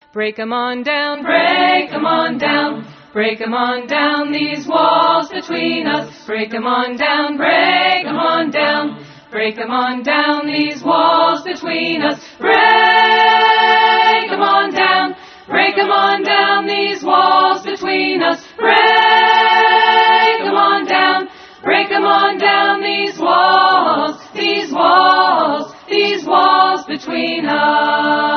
Break 'em on down, break 'em on down. Break 'em on down, these walls between us. Break 'em on down, break 'em on down. Break 'em on down, these walls between us. Break 'em on down, break 'em on down, these walls between us. Break 'em on down, break 'em on down, these walls between us.